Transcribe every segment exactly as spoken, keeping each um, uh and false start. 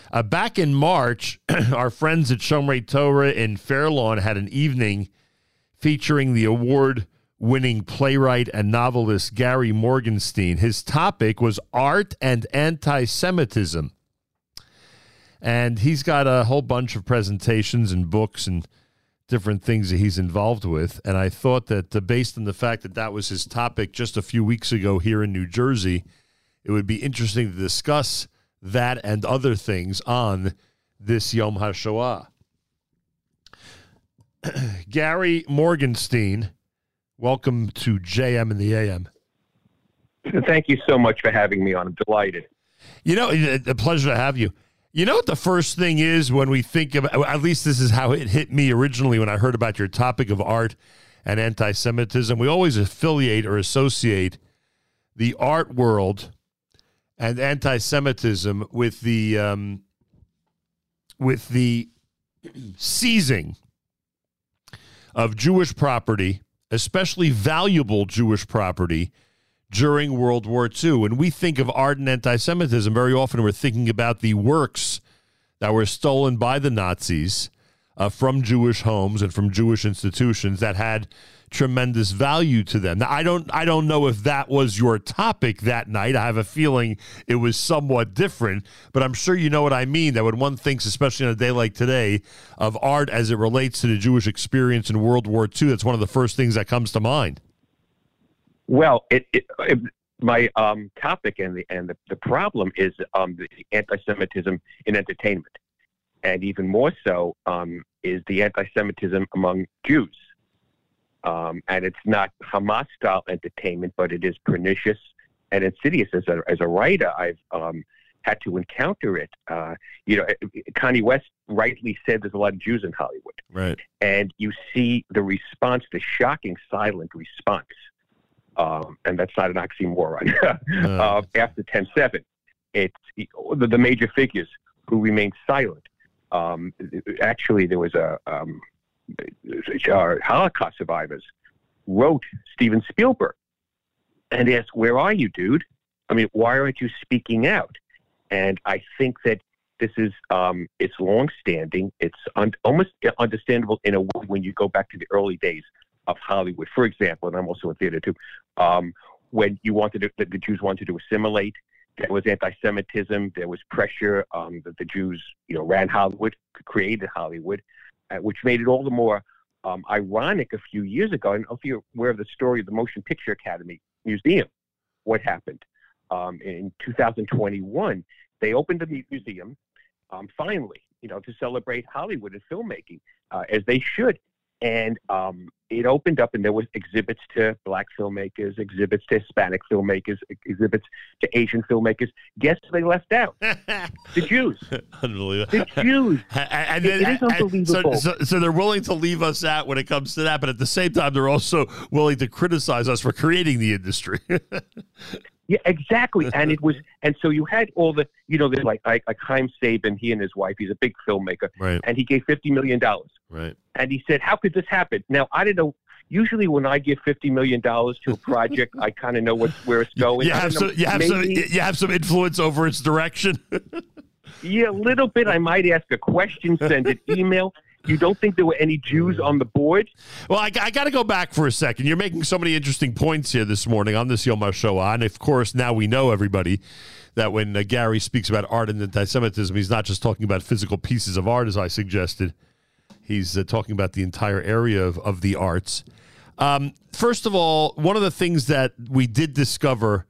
Uh, back in March, our friends at Shomrei Torah in Fair Lawn had an evening featuring the award-winning playwright and novelist Gary Morgenstein. His topic was art and anti-Semitism. And he's got a whole bunch of presentations and books and different things that he's involved with. And I thought that uh, based on the fact that that was his topic just a few weeks ago here in New Jersey, it would be interesting to discuss that and other things on this Yom HaShoah. Gary Morgenstein, welcome to J M in the A M. Thank you so much for having me on. I'm delighted. You know, a pleasure to have you. You know what the first thing is when we think of, at least this is how it hit me originally when I heard about your topic of art and anti-Semitism. We always affiliate or associate the art world and anti-Semitism with the um, with the seizing of Jewish property, especially valuable Jewish property, during World War Two. When we think of art and anti-Semitism, very often we're thinking about the works that were stolen by the Nazis uh, from Jewish homes and from Jewish institutions that had tremendous value to them. Now, I don't, I don't know if that was your topic that night. I have a feeling it was somewhat different, but I'm sure you know what I mean, that when one thinks, especially on a day like today, of art as it relates to the Jewish experience in World War Two, that's one of the first things that comes to mind. Well, it, it, it my um, topic and the and the, the problem is um, the anti-Semitism in entertainment, and even more so um, is the anti-Semitism among Jews. Um, and it's not Hamas-style entertainment, but it is pernicious and insidious. As a as a writer, I've um, had to encounter it. Uh, you know, Kanye West rightly said there's a lot of Jews in Hollywood, right? And you see the response, the shocking silent response. Um, and that's not an oxymoron. uh. uh, after ten seven, it's the, the major figures who remain silent. Um, actually, there was a um, Holocaust survivors wrote Steven Spielberg and asked, "Where are you, dude? I mean, why aren't you speaking out?" And I think that this is um, it's long-standing. It's un- almost understandable in a way when you go back to the early days of Hollywood, for example, and I'm also in theater too, um, when you wanted to, the Jews wanted to assimilate, there was anti-Semitism, there was pressure um, that the Jews, you know, ran Hollywood, created Hollywood, uh, which made it all the more um, ironic a few years ago. I don't know if you're aware of the story of the Motion Picture Academy Museum. What happened? Um, in two thousand twenty-one, they opened a museum, um, finally, you know, to celebrate Hollywood and filmmaking, uh, as they should. And um, it opened up, and there was exhibits to black filmmakers, exhibits to Hispanic filmmakers, exhibits to Asian filmmakers. Guess who they left out? The Jews. Unbelievable. The Jews. And it, it is unbelievable. So, so, so they're willing to leave us out when it comes to that, but at the same time, they're also willing to criticize us for creating the industry. Yeah, exactly. And it was, and so you had all the, you know, the, like, like, like Chaim Saban, he and his wife, he's a big filmmaker, right? And he gave fifty million dollars. Right. And he said, how could this happen? Now, I don't know. Usually when I give fifty million dollars to a project, I kind of know what's, where it's going. You have, some, you, have some, you have some influence over its direction? Yeah, a little bit. I might ask a question, send an email. You don't think there were any Jews on the board? Well, I, I got to go back for a second. You're making so many interesting points here this morning on this Yom HaShoah. And, of course, now we know, everybody, that when uh, Gary speaks about art and anti-Semitism, he's not just talking about physical pieces of art, as I suggested. He's uh, talking about the entire area of, of the arts. Um, first of all, one of the things that we did discover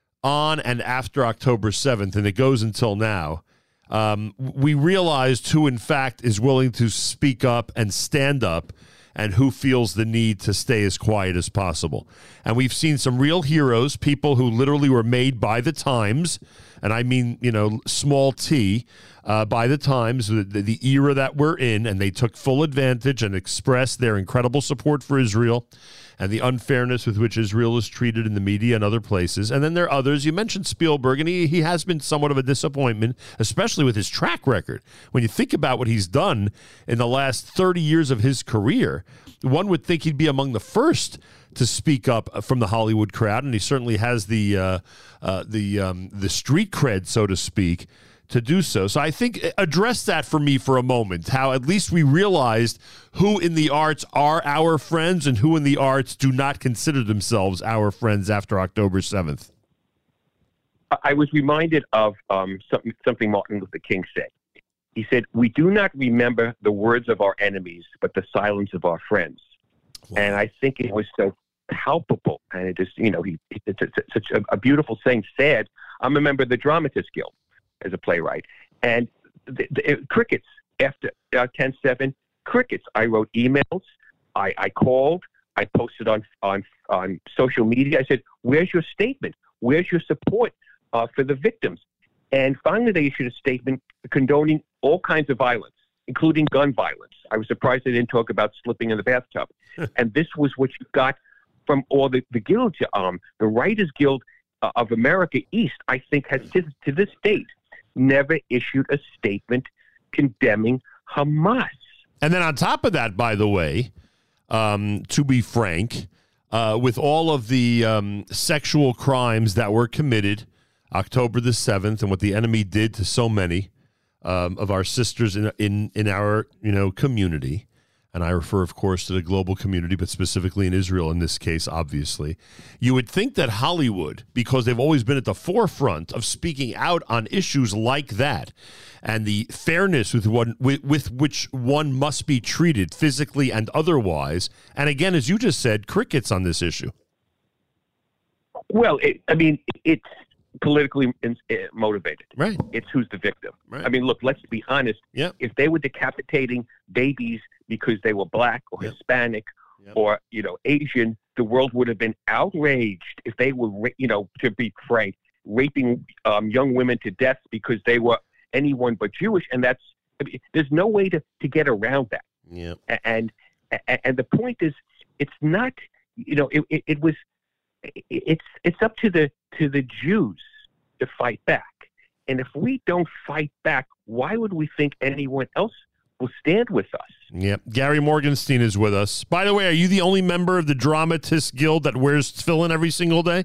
on and after October seventh, and it goes until now, Um, we realized who, in fact, is willing to speak up and stand up and who feels the need to stay as quiet as possible. And we've seen some real heroes, people who literally were made by the Times, and I mean, you know, small t, uh, by the Times, the, the era that we're in, and they took full advantage and expressed their incredible support for Israel and the unfairness with which Israel is treated in the media and other places. And then there are others. You mentioned Spielberg, and he, he has been somewhat of a disappointment, especially with his track record. When you think about what he's done in the last thirty years of his career, one would think he'd be among the first to speak up from the Hollywood crowd, and he certainly has the uh, uh, the um, the street cred, so to speak, to do so. So I think address that for me for a moment, how at least we realized who in the arts are our friends and who in the arts do not consider themselves our friends after October seventh. I was reminded of um, something, something Martin Luther King said. He said, "We do not remember the words of our enemies, but the silence of our friends." Wow. And I think it was so palpable. And it just, you know, he, it's, it's, it's such a, a beautiful saying. Sad. I'm a member of the Dramatists Guild as a playwright. And the, the, crickets, after uh, ten seven, crickets. I wrote emails. I, I called. I posted on, on, on social media. I said, where's your statement? Where's your support uh, for the victims? And finally, they issued a statement condoning all kinds of violence, including gun violence. I was surprised they didn't talk about slipping in the bathtub. And this was what you got from all the, the guilds. Um, the Writers Guild uh, of America East, I think, has to, to this date never issued a statement condemning Hamas. And then on top of that, by the way, um, to be frank, uh, with all of the um, sexual crimes that were committed October the seventh and what the enemy did to so many um, of our sisters in, in, in our, you know, community, and I refer, of course, to the global community, but specifically in Israel in this case, obviously, you would think that Hollywood, because they've always been at the forefront of speaking out on issues like that and the fairness with, one, with, with which one must be treated physically and otherwise, and again, as you just said, crickets on this issue. Well, it, I mean, it's politically motivated. Right. It's who's the victim. Right. I mean, look, let's be honest. Yep. If they were decapitating babies because they were black or yep. Hispanic yep. or, you know, Asian, the world would have been outraged if they were, you know, to be frank, raping um, young women to death because they were anyone but Jewish. And that's, I mean, there's no way to, to get around that. Yeah. And, and, and the point is, it's not, you know, it, it, it was, it's, it's up to the, to the Jews to fight back. And if we don't fight back, why would we think anyone else will stand with us? Yep. Gary Morgenstein is with us. By the way, are you the only member of the Dramatists Guild that wears tefillin every single day?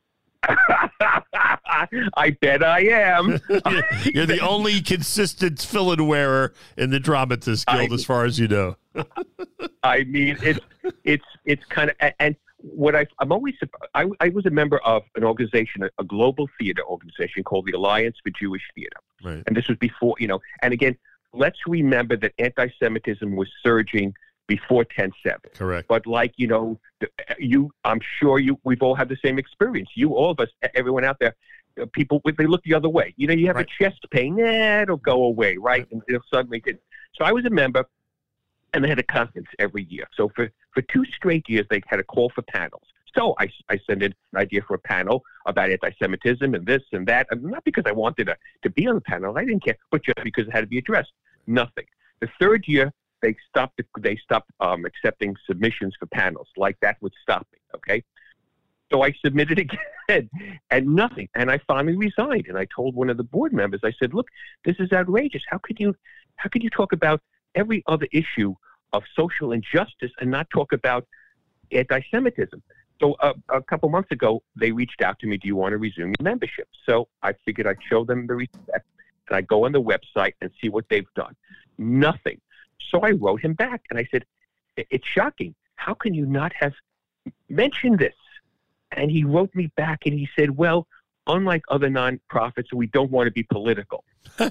I bet I am. You're the only consistent tefillin wearer in the Dramatists Guild, I, as far as you know. I mean, it's it's it's kind of, and what I, I'm always, I, I was a member of an organization, a, a global theater organization called the Alliance for Jewish Theater. Right. And this was before, you know, and again, let's remember that anti-Semitism was surging before ten seven. Correct. But like, you know, you, I'm sure you, we've all had the same experience. You, all of us, everyone out there, people, they look the other way. You know, you have right. a chest pain, nah, it'll go away, right? And it'll suddenly did. So I was a member, and they had a conference every year. So for, for two straight years, they had a call for panels. So I, I sent in an idea for a panel about anti-Semitism and this and that. And not because I wanted to, to be on the panel. I didn't care, but just because it had to be addressed. Nothing. The third year, they stopped They stopped um, accepting submissions for panels. Like that would stop me, okay? So I submitted again, and nothing. And I finally resigned. And I told one of the board members, I said, look, this is outrageous. How could you, how could you talk about every other issue of social injustice and not talk about anti-Semitism? So uh, a couple months ago, they reached out to me, do you want to resume your membership? So I figured I'd show them the respect, and I'd go on the website and see what they've done. Nothing. So I wrote him back, and I said, it's shocking. How can you not have mentioned this? And he wrote me back, and he said, well, unlike other nonprofits, we don't want to be political.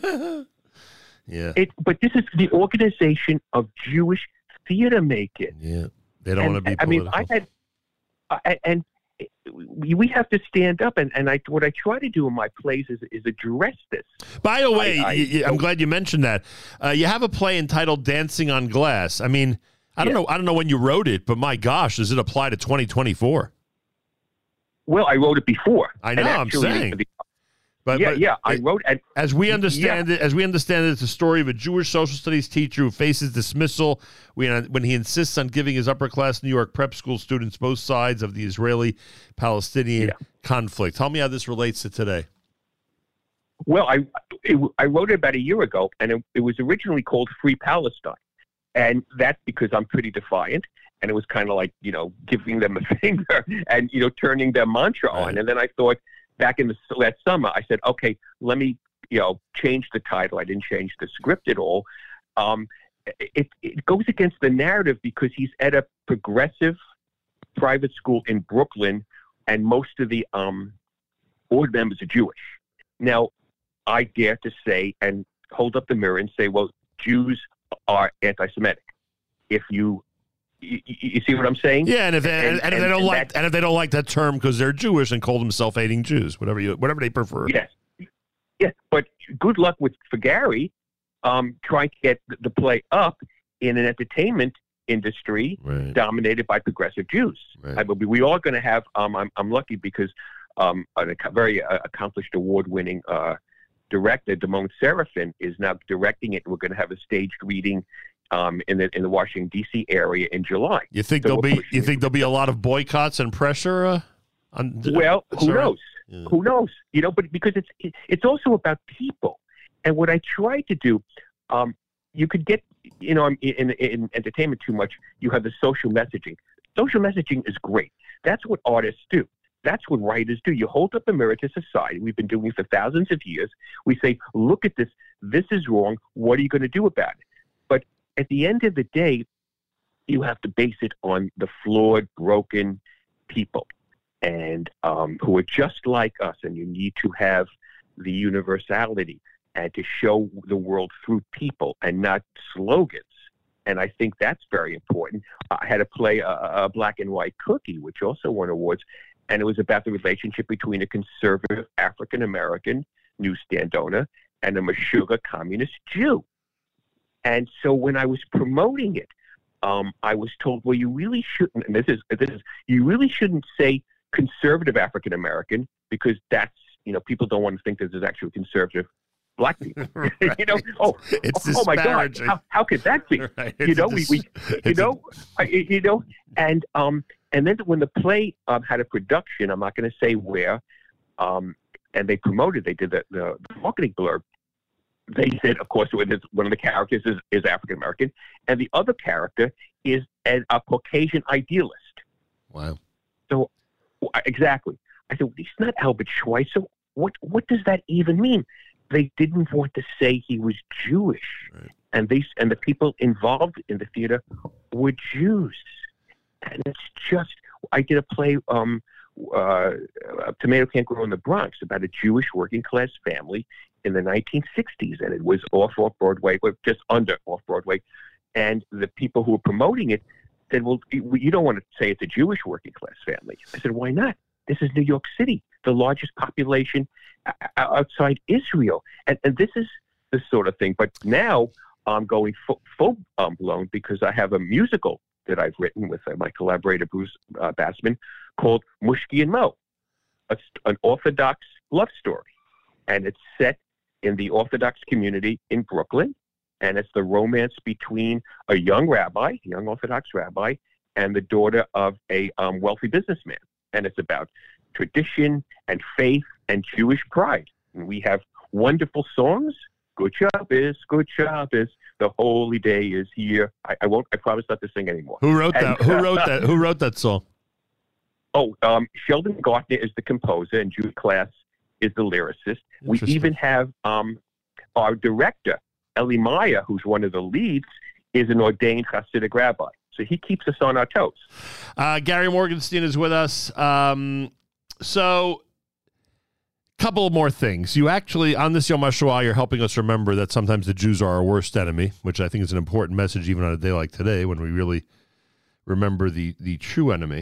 Yeah. It, but this is the Organization of Jewish Theater Makers. Yeah, they don't and, want to be political. I mean, I had, I, and we have to stand up, and, and I, what I try to do in my plays is, is address this. By the way, I, I, you, I'm I, glad you mentioned that. Uh, you have a play entitled "Dancing on Glass." I mean, I don't yeah. know, I don't know when you wrote it, but my gosh, does it apply to twenty twenty-four? Well, I wrote it before. I know. Actually, I'm saying. The, But, yeah, but yeah, I wrote and, as we understand yeah. it. As we understand it, it's a story of a Jewish social studies teacher who faces dismissal when, when he insists on giving his upper-class New York prep school students both sides of the Israeli-Palestinian yeah. conflict. Tell me how this relates to today. Well, I it, I wrote it about a year ago, and it, it was originally called Free Palestine, and that's because I'm pretty defiant, and it was kind of like, you know, giving them a finger and, you know, turning their mantra right. on, and then I thought, back in the last summer, I said, okay, let me you know, change the title. I didn't change the script at all. Um, it, it goes against the narrative because he's at a progressive private school in Brooklyn, and most of the um, board members are Jewish. Now, I dare to say and hold up the mirror and say, well, Jews are anti-Semitic. If you, you, you see what I'm saying? Yeah, and if they, and, and, and if they don't and like, and if they don't like that term because they're Jewish and call themselves hating Jews, whatever you, whatever they prefer. Yes, yeah. But good luck with for Gary, um, trying to get the play up in an entertainment industry right. dominated by progressive Jews. Right. I mean, we are going to have. Um, I'm, I'm lucky because um, a very uh, accomplished, award-winning uh, director, Damon Serafin, is now directing it. We're going to have a staged reading um, in the in the Washington D C area in July. You think so there'll be? You think there'll be a lot of boycotts and pressure? Uh, on, well, who sorry. knows? Yeah. Who knows? You know, but because it's it's also about people. And what I try to do, um, you could get, you know, in, in, in entertainment too much, you have the social messaging. Social messaging is great. That's what artists do. That's what writers do. You hold up a mirror to society. We've been doing it for thousands of years. We say, look at this. This is wrong. What are you going to do about it? But at the end of the day, you have to base it on the flawed, broken people and um, who are just like us. And you need to have the universality and to show the world through people and not slogans. And I think that's very important. I had to play a, a black and white cookie, which also won awards. And it was about the relationship between a conservative African-American newsstand owner and a Meshuggah communist Jew. And so when I was promoting it, um, I was told, well, you really shouldn't, and this is, this is, you really shouldn't say conservative African-American because that's, you know, people don't want to think that there's actually conservative black people. Right. You know, oh, it's oh, oh my God, how, how could that be? Right. You know, we, we you know, a... I, you know, and um, and then when the play um, had a production, I'm not going to say where, um, and they promoted, they did the, the, the marketing blurb. They said, of course, one of the characters is, is African American, and the other character is a, a Caucasian idealist. Wow. So exactly, I said, well, he's not Albert Schweitzer. So what what does that even mean? They didn't want to say he was Jewish, right. and they and the people involved in the theater were Jews, and it's just. I did a play, um, uh, "A Tomato Can't Grow in the Bronx," about a Jewish working class family in the nineteen sixties, and it was off off Broadway, or just under off Broadway, and the people who were promoting it said, "Well, you don't want to say it's a Jewish working class family." I said, "Why not? This is New York City, the largest population outside Israel. And, and this is the sort of thing." But now I'm going full, full um, blown because I have a musical that I've written with uh, my collaborator, Bruce uh, Bassman, called Mushki and Mo, a, an Orthodox love story. And it's set in the Orthodox community in Brooklyn. And it's the romance between a young rabbi, a young Orthodox rabbi, and the daughter of a um, wealthy businessman. And it's about tradition and faith and Jewish pride. And we have wonderful songs. Good Shabbos, good Shabbos. The holy day is here. I, I won't. I promise not to sing anymore. Who wrote and, that? Who wrote that? Who wrote that song? Oh, um, Sheldon Gartner is the composer, and Jude Class is the lyricist. We even have um, our director, Eli Maya, who's one of the leads, is an ordained Hasidic rabbi. So he keeps us on our toes. Uh, Gary Morgenstein is with us. Um, so, couple of more things. You actually, on this Yom HaShoah, you're helping us remember that sometimes the Jews are our worst enemy, which I think is an important message even on a day like today when we really remember the, the true enemy.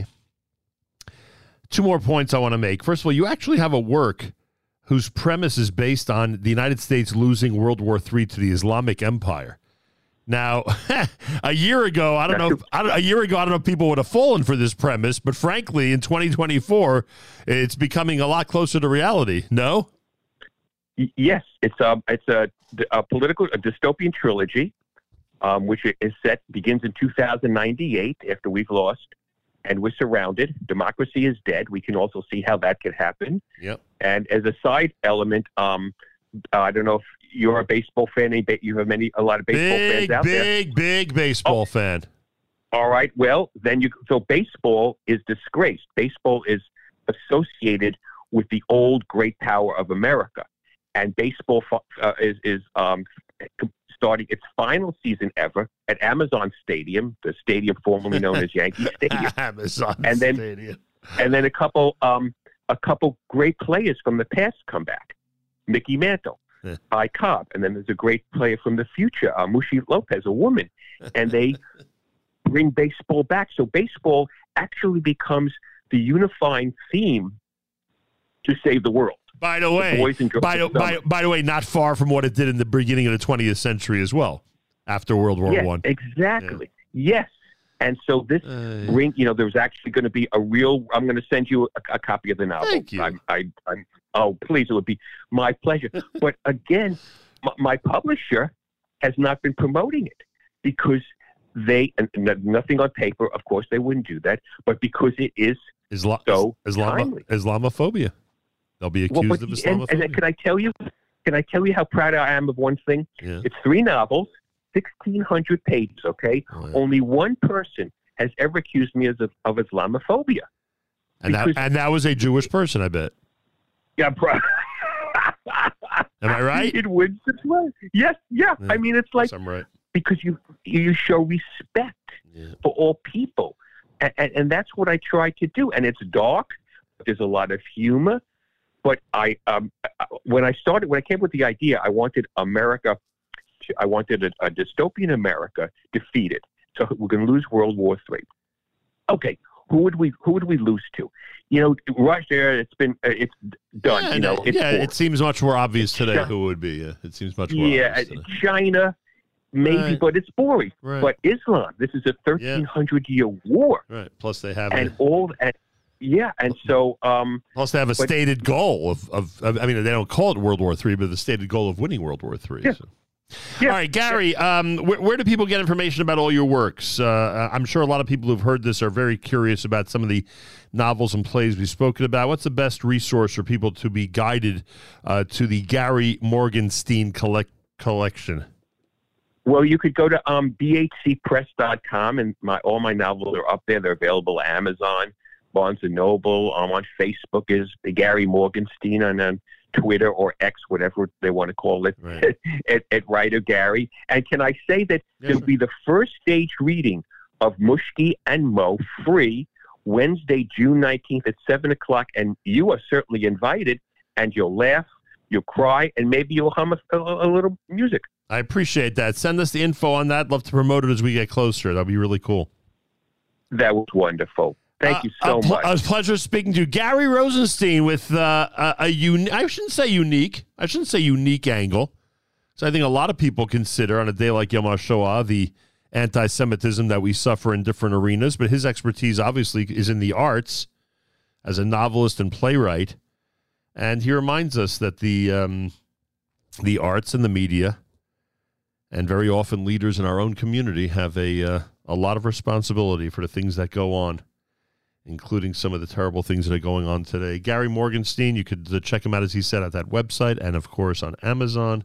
Two more points I want to make. First of all, you actually have a work whose premise is based on the United States losing World War Three to the Islamic Empire. Now, a year ago, I don't know. If, I don't, a year ago, I don't know if people would have fallen for this premise, but frankly, in twenty twenty-four, it's becoming a lot closer to reality. No? Yes, it's a it's a, a political a dystopian trilogy, um, which is set begins in two thousand ninety-eight after we've lost and we're surrounded. Democracy is dead. We can also see how that could happen. Yep. And as a side element, um, uh, I don't know if you're a baseball fan. You have many, a lot of baseball big, fans out big, there. Big, big baseball oh. fan. All right. Well, then you. So baseball is disgraced. Baseball is associated with the old great power of America, and baseball uh, is is um, starting its final season ever at Amazon Stadium, the stadium formerly known as Yankee Stadium. Amazon and then, Stadium. And then a couple um, a couple great players from the past come back. Mickey Mantle, yeah. Ty Cobb, and then there's a great player from the future, uh, Mushi Lopez, a woman. And they bring baseball back. So baseball actually becomes the unifying theme to save the world. By the way, the by, the, by, by the way, not far from what it did in the beginning of the twentieth century as well, after World War yes, One. Exactly. Yeah. Yes. And so this uh, bring, you know, there's actually going to be a real. I'm going to send you a, a copy of the novel. Thank you. I, I, I'm, oh, please, it would be my pleasure. But again, my, my publisher has not been promoting it because they, and nothing on paper, of course, they wouldn't do that, but because it is Isla- so Islam- timely. Islamophobia. They'll be accused well, but, of Islamophobia. And, and can I tell you? Can I tell you how proud I am of one thing? Yeah. It's three novels, sixteen hundred pages. Okay, oh, yeah. Only one person has ever accused me of, of Islamophobia, and that and that was a Jewish person, I bet. Yeah, bro. Am I right? It would surprise. Yes, yeah. yeah. I mean, it's like I'm right. because you you show respect yeah. for all people, and, and and that's what I try to do. And it's dark. There's a lot of humor. But I, um, when I started, when I came up with the idea, I wanted America, to, I wanted a, a dystopian America defeated. So we're going to lose World War Three. Okay, who would we, who would we lose to? You know, Russia. It's been, uh, it's done. Yeah, you know, it's yeah. It seems much more obvious today China, who it would be. Yeah, it seems much more. Yeah, obvious today. China, maybe, right. but it's boring. Right. But Islam, this is a thirteen hundred yeah. year war. Right. Plus, they have and a, all and. Yeah, and so um, plus they have a but, stated goal of, of, of. I mean, they don't call it World War Three, but the stated goal of winning World War Three. Yeah. So. Yeah. All right, Gary. Yeah. Um, where, where do people get information about all your works? Uh, I'm sure a lot of people who've heard this are very curious about some of the novels and plays we've spoken about. What's the best resource for people to be guided uh, to the Gary Morgenstein collect collection? Well, you could go to um, b h c press dot com, and my all my novels are up there. They're available at Amazon, Barnes and Noble. Um, on Facebook is Gary Morgenstein, and on Twitter or X, whatever they want to call it, right. at, at Writer Gary. And can I say that yeah, there'll sure. be the first stage reading of Mushki and Mo free Wednesday, June nineteenth at seven o'clock, and you are certainly invited, and you'll laugh, you'll cry, and maybe you'll hum a, a, a little music. I appreciate that. Send us the info on that. Love to promote it as we get closer. That'd be really cool. That was wonderful. Thank you so uh, a pl- much. A pleasure speaking to you. Gary Rosenstein with uh, a, a un- I shouldn't say unique. I shouldn't say unique angle. So I think a lot of people consider on a day like Yom HaShoah the anti-Semitism that we suffer in different arenas, but his expertise obviously is in the arts as a novelist and playwright. And he reminds us that the um, the arts and the media, and very often leaders in our own community, have a uh, a lot of responsibility for the things that go on, including some of the terrible things that are going on today. Gary Morgenstein, you could uh, check him out, as he said, at that website and, of course, on Amazon.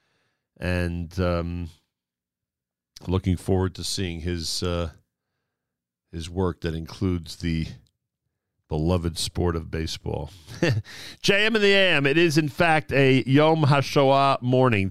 And um, looking forward to seeing his uh, his work that includes the beloved sport of baseball. J M in the A M. It is, in fact, a Yom HaShoah morning.